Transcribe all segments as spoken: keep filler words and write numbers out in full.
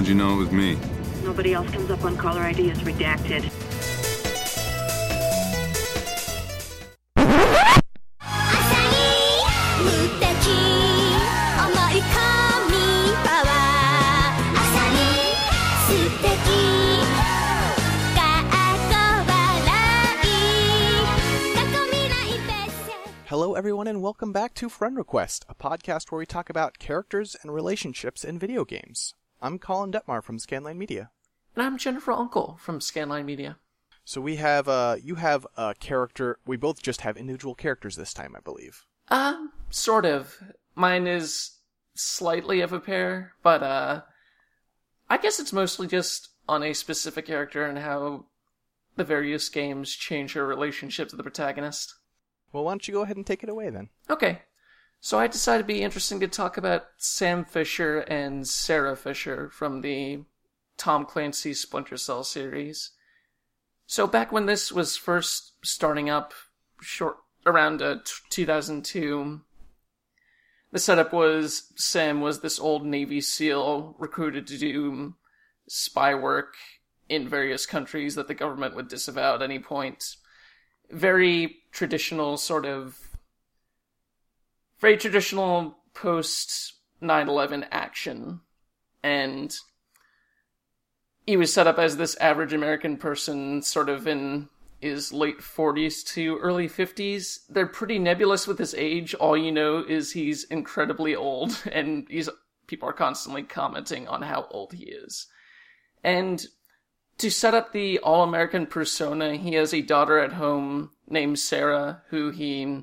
How'd you know it was me? Nobody else comes up on caller I D as redacted. Hello everyone and welcome back to Friend Request, a podcast where we talk about characters and relationships in video games. I'm Colin Detmar from Scanline Media. And I'm Jennifer Uncle from Scanline Media. So we have, uh, you have a character, we both just have individual characters this time, I believe. Um, sort of. Mine is slightly of a pair, but, uh, I guess it's mostly just on a specific character and how the various games change her relationship to the protagonist. Well, why don't you go ahead and take it away then? Okay. So I decided it'd be interesting to talk about Sam Fisher and Sarah Fisher from the Tom Clancy Splinter Cell series. So back when this was first starting up, short around uh, two thousand two, the setup was Sam was this old Navy SEAL recruited to do spy work in various countries that the government would disavow at any point. Very traditional sort of, very traditional post nine eleven action. And he was set up as this average American person sort of in his late forties to early fifties. They're pretty nebulous with his age. All you know is he's incredibly old, and he's people are constantly commenting on how old he is. And to set up the all-American persona, he has a daughter at home named Sarah, who he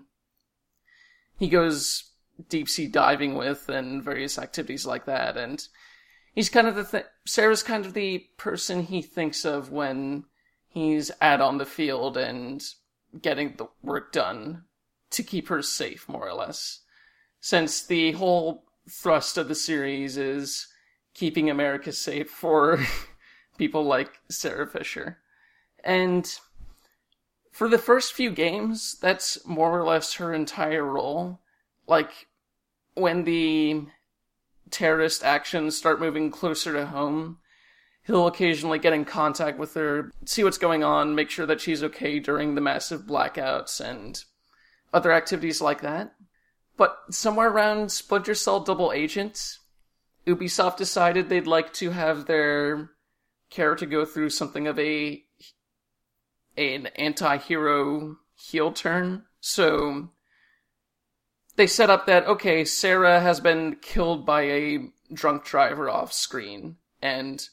he goes deep-sea diving with and various activities like that. And he's kind of the th- Sarah's kind of the person he thinks of when he's out on the field and getting the work done to keep her safe, more or less. Since the whole thrust of the series is keeping America safe for people like Sarah Fisher. And for the first few games, that's more or less her entire role. Like, when the terrorist actions start moving closer to home, he'll occasionally get in contact with her, see what's going on, make sure that she's okay during the massive blackouts and other activities like that. But somewhere around Splinter Cell Double Agent, Ubisoft decided they'd like to have their character go through something of a an anti-hero heel turn. So they set up that, okay, Sarah has been killed by a drunk driver off screen, and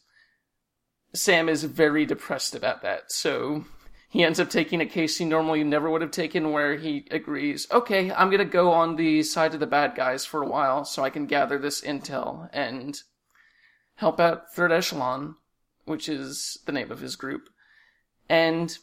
Sam is very depressed about that. So he ends up taking a case he normally never would have taken, where he agrees, okay, I'm gonna go on the side of the bad guys for a while so I can gather this intel and help out Third Echelon, which is the name of his group. And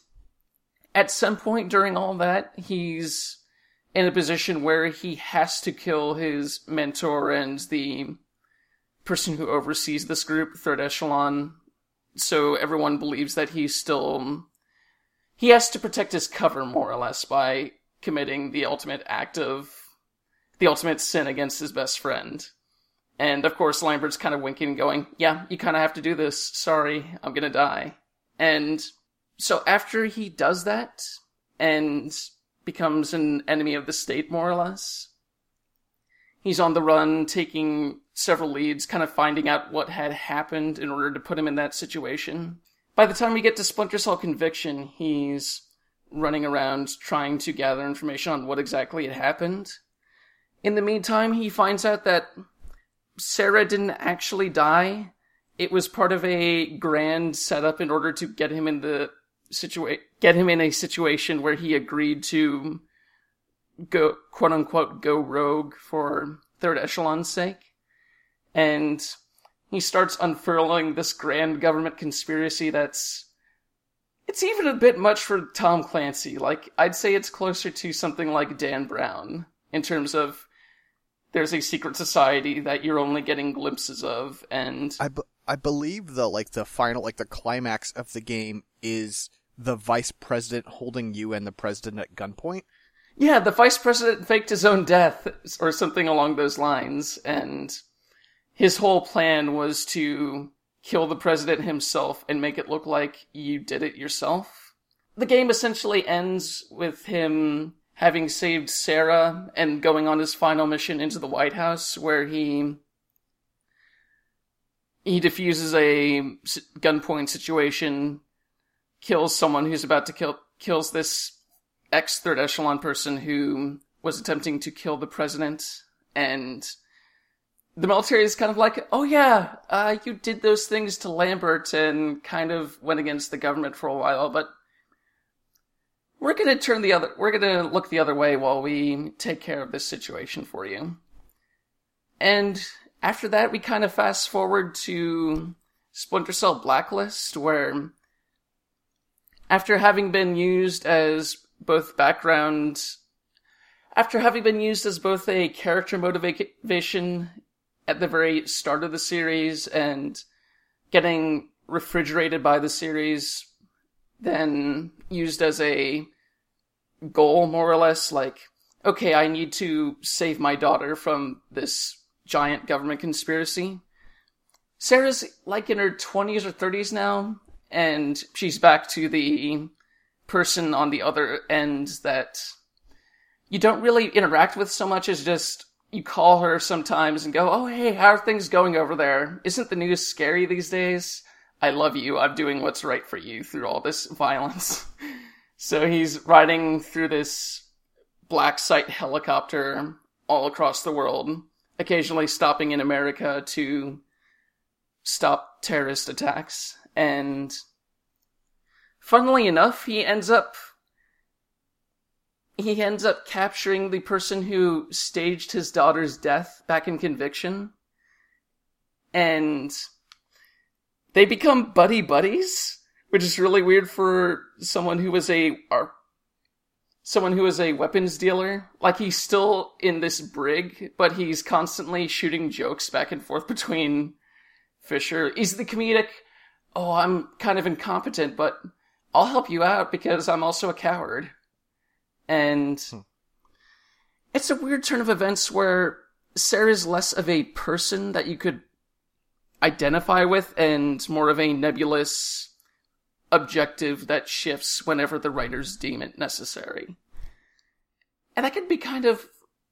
at some point during all that, he's in a position where he has to kill his mentor and the person who oversees this group, Third Echelon, so everyone believes that he's still... He has to protect his cover, more or less, by committing the ultimate act of... the ultimate sin against his best friend. And, of course, Lambert's kind of winking and going, yeah, you kind of have to do this. Sorry, I'm gonna die. And so after he does that, and becomes an enemy of the state, more or less, he's on the run, taking several leads, kind of finding out what had happened in order to put him in that situation. By the time we get to Splinter Cell Conviction, he's running around trying to gather information on what exactly had happened. In the meantime, he finds out that Sarah didn't actually die. It was part of a grand setup in order to get him in the situa- get him in a situation where he agreed to go, quote unquote, go rogue for Third Echelon's sake. And he starts unfurling this grand government conspiracy that's... It's even a bit much for Tom Clancy. Like, I'd say it's closer to something like Dan Brown, in terms of there's a secret society that you're only getting glimpses of, and... I, b- I believe the, like, the final, like, the climax of the game is the vice president holding you and the president at gunpoint. Yeah, the vice president faked his own death, or something along those lines, and his whole plan was to kill the president himself and make it look like you did it yourself. The game essentially ends with him having saved Sarah and going on his final mission into the White House, where he he defuses a gunpoint situation, kills someone who's about to kill, kills this ex-third echelon person who was attempting to kill the president, and the military is kind of like, oh yeah, uh, you did those things to Lambert and kind of went against the government for a while, but we're gonna turn the other, we're gonna look the other way while we take care of this situation for you. And after that, we kind of fast forward to Splinter Cell Blacklist, where after having been used as both background, after having been used as both a character motivation at the very start of the series and getting refrigerated by the series, then used as a goal, more or less, like, okay, I need to save my daughter from this giant government conspiracy. Sarah's like in her twenties or thirties now, and she's back to the person on the other end that you don't really interact with so much as just you call her sometimes and go, oh hey, how are things going over there? Isn't the news scary these days? I love you, I'm doing what's right for you through all this violence. So he's riding through this black site helicopter all across the world, occasionally stopping in America to stop terrorist attacks. And funnily enough, he ends up he ends up capturing the person who staged his daughter's death back in Conviction. And they become buddy-buddies, which is really weird for someone who was a ar- someone who was a weapons dealer. Like, he's still in this brig, but he's constantly shooting jokes back and forth between Fisher. He's the comedic, oh, I'm kind of incompetent, but I'll help you out because I'm also a coward. And hmm. it's a weird turn of events where Sarah's less of a person that you could identify with and more of a nebulous objective that shifts whenever the writers deem it necessary. And that can be kind of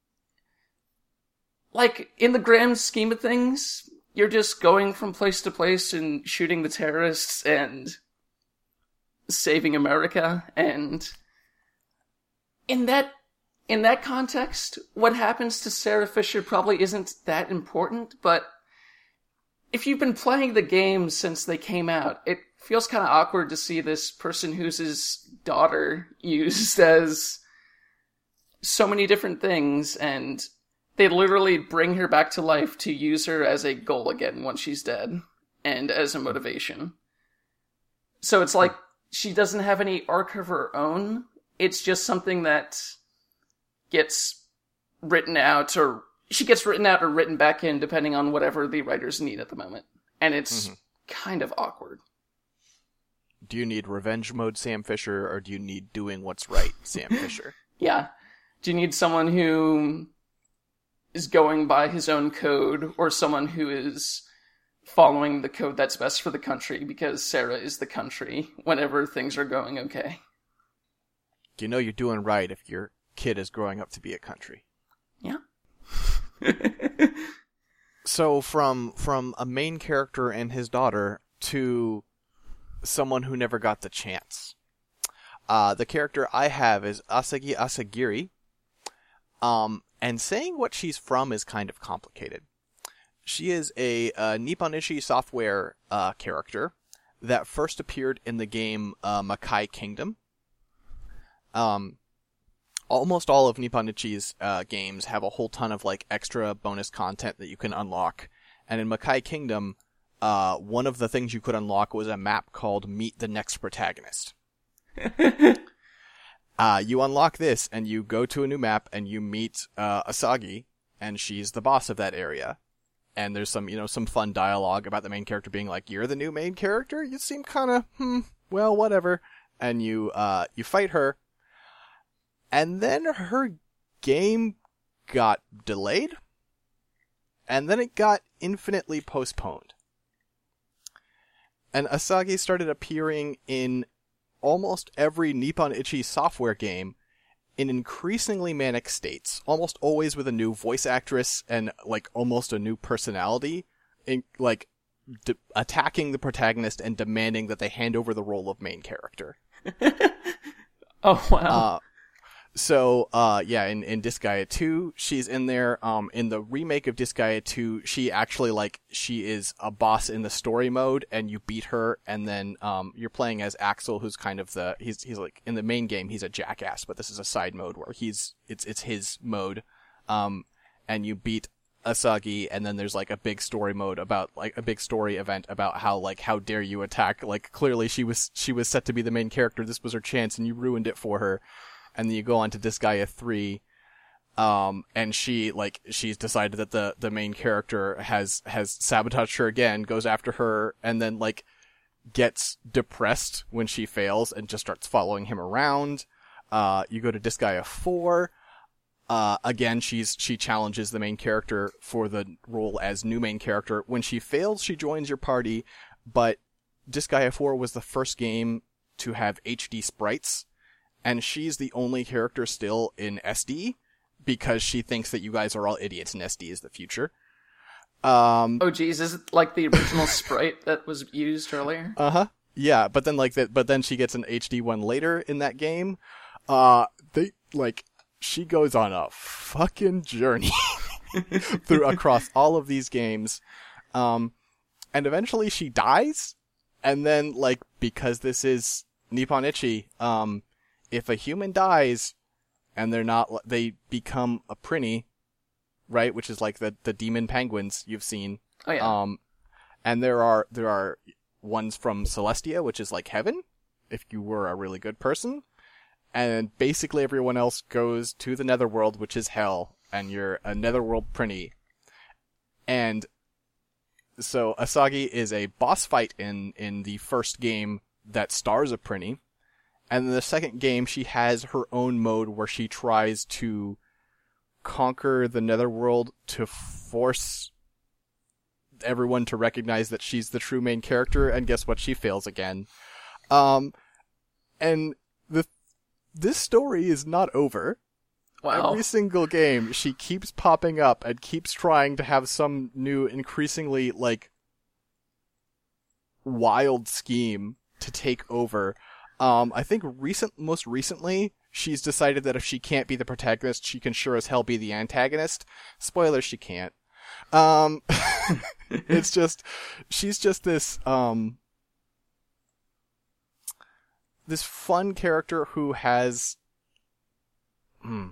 like, in the grand scheme of things, you're just going from place to place and shooting the terrorists and saving America, and in that in that context, what happens to Sarah Fisher probably isn't that important, but if you've been playing the game since they came out, it feels kind of awkward to see this person who's his daughter used as so many different things, and they literally bring her back to life to use her as a goal again once she's dead, and as a motivation. So it's like, she doesn't have any arc of her own. It's just something that gets written out, or she gets written out or written back in, depending on whatever the writers need at the moment. And it's mm-hmm. kind of awkward. Do you need revenge mode Sam Fisher, or do you need doing what's right Sam Fisher? Yeah. Do you need someone who is going by his own code, or someone who is following the code that's best for the country, because Sarah is the country whenever things are going okay? You know you're doing right if your kid is growing up to be a country. Yeah. So from from a main character and his daughter to someone who never got the chance. Uh, the character I have is Asagi Asagiri. Um, and saying what she's from is kind of complicated. She is a, a Nipponishi Software uh, character that first appeared in the game uh, Makai Kingdom. Um, almost all of Nipponichi's uh, games have a whole ton of like extra bonus content that you can unlock. And in Makai Kingdom, uh, one of the things you could unlock was a map called Meet the Next Protagonist. uh, you unlock this, and you go to a new map, and you meet uh, Asagi, and she's the boss of that area. And there's some, you know, some fun dialogue about the main character being like, "You're the new main character? You seem kind of, hmm, well, whatever." And you, uh, you fight her. And then her game got delayed. And then it got infinitely postponed. and Asagi started appearing in almost every Nippon Ichi software game in increasingly manic states, almost always with a new voice actress and like almost a new personality, in like de- attacking the protagonist and demanding that they hand over the role of main character. Oh wow. Uh, so uh yeah, in, in Disgaea two, she's in there. Um in the remake of Disgaea two, she actually like she is a boss in the story mode and you beat her, and then um you're playing as Axel, who's kind of the he's he's like in the main game he's a jackass, but this is a side mode where he's it's it's his mode. Um and you beat Asagi, and then there's like a big story mode about like a big story event about how like how dare you attack, like clearly she was she was set to be the main character, this was her chance and you ruined it for her. And then you go on to Disgaea three, um, and she, like, she's decided that the, the main character has, has sabotaged her again, goes after her, and then, like, gets depressed when she fails and just starts following him around. Uh, you go to Disgaea four, uh, again, she's, she challenges the main character for the role as new main character. When she fails, she joins your party, but Disgaea four was the first game to have H D sprites, and she's the only character still in S D because she thinks that you guys are all idiots and S D is the future. Um, oh geez, is it like the original sprite that was used earlier? Uh-huh. Yeah, but then like that, but then she gets an H D one later in that game. Uh, they, like, she goes on a fucking journey through across all of these games. Um, and eventually she dies. And then, like, because this is Nippon Ichi, um, if a human dies and they're not, they become a Prinny, right? Which is like the, the demon penguins you've seen. Oh yeah. Um, and there are, there are ones from Celestia, which is like heaven, if you were a really good person. And basically everyone else goes to the netherworld, which is hell, and you're a netherworld Prinny. And so Asagi is a boss fight in, in the first game that stars a Prinny. And in the second game, she has her own mode where she tries to conquer the netherworld to force everyone to recognize that she's the true main character, and guess what? She fails again. Um, and the this story is not over. Wow. Every single game, she keeps popping up and keeps trying to have some new, increasingly, like, wild scheme to take over. Um, I think recent, most recently, she's decided that if she can't be the protagonist, she can sure as hell be the antagonist. Spoilers, she can't. Um, it's just, she's just this, um, this fun character who has, hmm,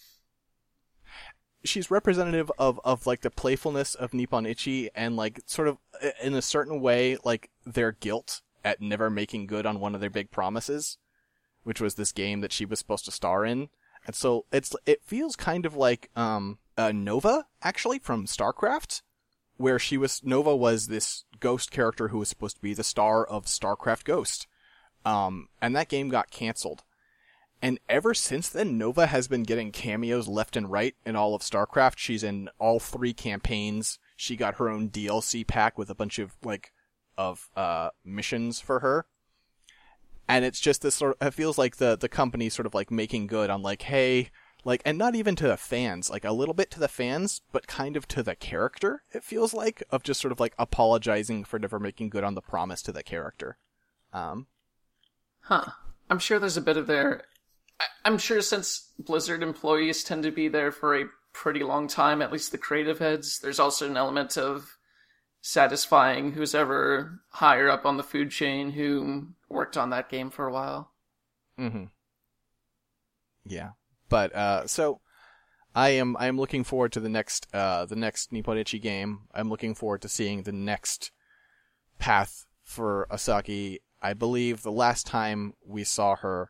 she's representative of, of, like, the playfulness of Nippon Ichi and, like, sort of, in a certain way, like, their guilt at never making good on one of their big promises, which was this game that she was supposed to star in. And so it's it feels kind of like um uh, Nova, actually, from StarCraft, where she was Nova was this ghost character who was supposed to be the star of StarCraft Ghost. Um, and that game got canceled. And ever since then, Nova has been getting cameos left and right in all of StarCraft. She's in all three campaigns. She got her own D L C pack with a bunch of, like, of uh missions for her. And it's just this sort of, it feels like the the company sort of like making good on like, hey, like, and not even to the fans, like a little bit to the fans, but kind of to the character, it feels like, of just sort of like apologizing for never making good on the promise to the character. Um Huh. I'm sure there's a bit of there. I- I'm sure since Blizzard employees tend to be there for a pretty long time, at least the creative heads, there's also an element of satisfying who's ever higher up on the food chain who worked on that game for a while. Mm-hmm. Yeah. But, uh, so, I am, I am looking forward to the next, uh, the next Nippon Ichi game. I'm looking forward to seeing the next path for Asagi. I believe the last time we saw her,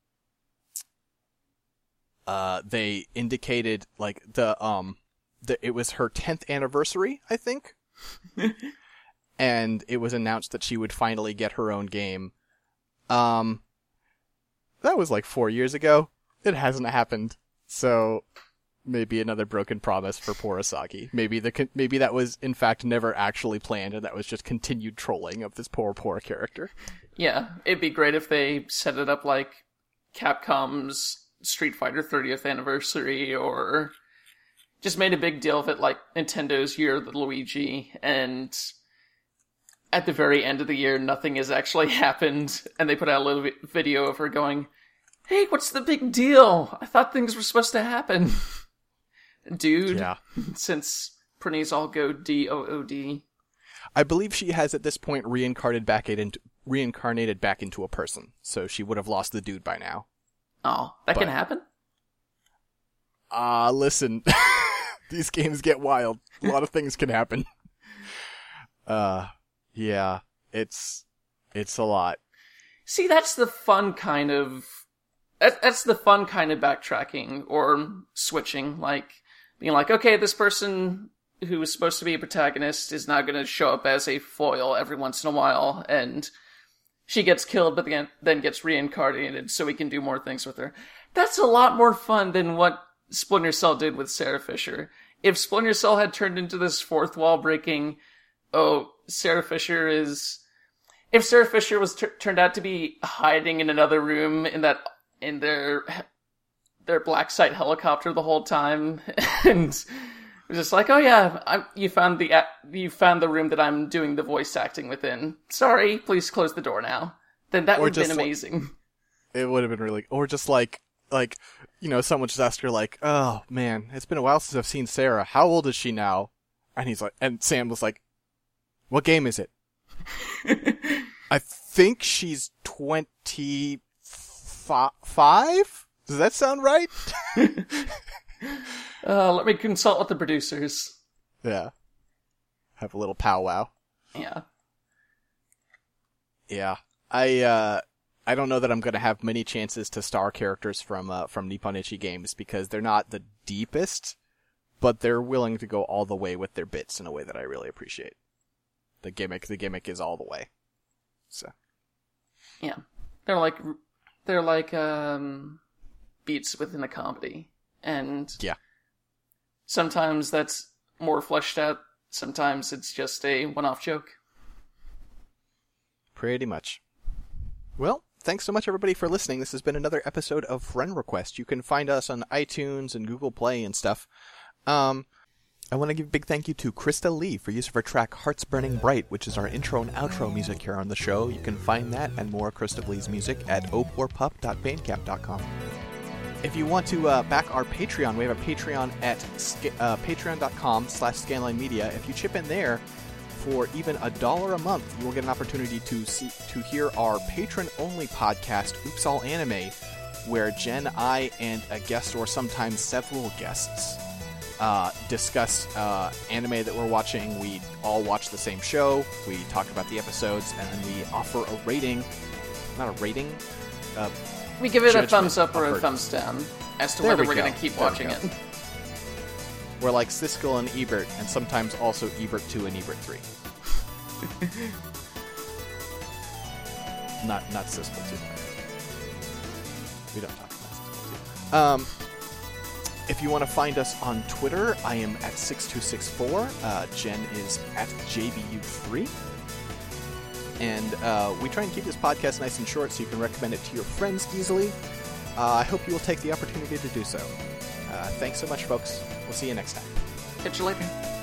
uh, they indicated, like, the, um, the, it was her tenth anniversary, I think? And it was announced that she would finally get her own game. Um, that was like four years ago. It hasn't happened. So, maybe another broken promise for poor Asagi. Maybe the con- maybe that was in fact never actually planned, and that was just continued trolling of this poor, poor character. Yeah, it'd be great if they set it up like Capcom's Street Fighter thirtieth anniversary, or just made a big deal of it like Nintendo's Year of the Luigi, and at the very end of the year, nothing has actually happened, and they put out a little vi- video of her going, "Hey, what's the big deal? I thought things were supposed to happen." Dude, Yeah. Since Prenny's all go D O O D. I believe she has at this point reincarnated back into reincarnated back into a person, so she would have lost the dude by now. Oh, that But- can happen? Ah, uh, listen. These games get wild. A lot of things can happen. Uh, yeah, it's, it's a lot. See, that's the fun kind of... That, that's the fun kind of backtracking, or switching, like, being like, okay, this person who was supposed to be a protagonist is now going to show up as a foil every once in a while, and she gets killed, but then, then gets reincarnated, so we can do more things with her. That's a lot more fun than what Splinter Cell did with Sarah Fisher. If Splinter Cell had turned into this fourth wall breaking, oh, Sarah Fisher is... If Sarah Fisher was t- turned out to be hiding in another room in that in their their black site helicopter the whole time, and it was just like, oh yeah, I'm, you found the you found the room that I'm doing the voice acting within. Sorry, please close the door now. Then that Or would have been just like- amazing. It would have been really, or just like, like, you know, someone just asked her like, oh man, it's been a while since I've seen Sarah. How old is she now? And he's like, and Sam was like, what game is it? I think she's twenty-five? Does that sound right? Uh, let me consult with the producers. Yeah. Have a little powwow. Yeah. Yeah. I, uh, I don't know that I'm going to have many chances to star characters from, uh, from Nippon Ichi games because they're not the deepest, but they're willing to go all the way with their bits in a way that I really appreciate. The gimmick, the gimmick is all the way. So. Yeah. They're like, they're like, um, beats within a comedy. And Yeah. sometimes that's more fleshed out. Sometimes it's just a one-off joke. Pretty much. Well, thanks so much everybody for listening. This has been another episode of Friend Request. You can find us on iTunes and Google Play and stuff. Um, I want to give a big thank you to Krista Lee for use of her track Hearts Burning Bright, which is our intro and outro music here on the show. You can find that and more Krista Lee's music at oh poor pup dot bandcamp dot com. If you want to uh, back our Patreon, we have a Patreon at sca- uh, patreon.com slash scanline media. If you chip in there for even a dollar a month, you will get an opportunity to see to hear our patron-only podcast, Oops All Anime, where Jen, I, and a guest or sometimes several guests uh, discuss uh, anime that we're watching. We all watch the same show, we talk about the episodes, and then we offer a rating. Not a rating? Uh, We give it a Judgment thumbs up or a upward. thumbs down as to There whether we we're go. going to keep There we watching go. it. We're like Siskel and Ebert, and sometimes also Ebert two and Ebert three. not not Siskel two. We don't talk about Siskel two. Um, if you want to find us on Twitter, I am at six two six four. Uh, Jen is at J B U three. And uh, we try and keep this podcast nice and short so you can recommend it to your friends easily. Uh, I hope you will take the opportunity to do so. Uh, thanks so much, folks. We'll see you next time. Catch you later.